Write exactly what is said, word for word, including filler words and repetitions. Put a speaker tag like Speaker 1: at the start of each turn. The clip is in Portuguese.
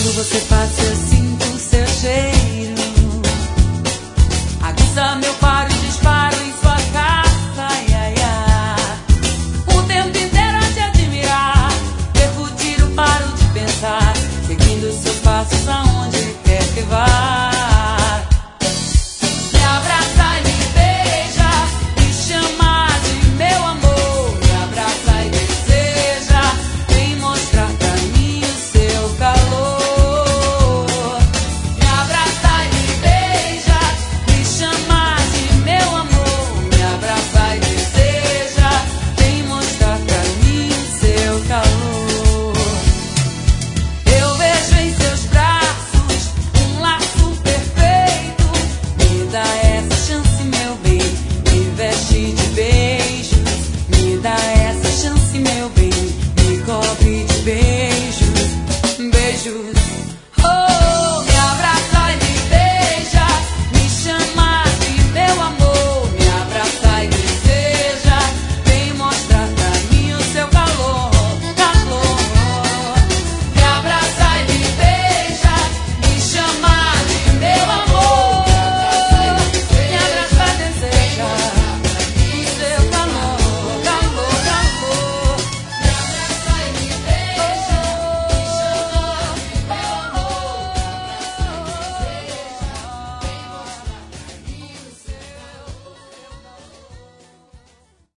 Speaker 1: você passa, eu sinto o seu cheiro. Aguça meu paro e disparo em sua casa, ai, ai, ai. O tempo inteiro a te admirar, perco o tiro, paro de pensar, seguindo seus passos aonde quer que vá. Me abraça e me beija, me chama de meu amor. Me abraça e deseja, vem mostrar pra mim o seu calor. Me abraça e me beija, me chama de meu amor. Me abraça e deseja, vem mostrar pra mim o seu calor. Eu vejo em seus braços um laço perfeito. Me dá essa chance, meu bem, me veste de beijos. Me dá essa chance, meu bem, me cobre de beijos, beijos.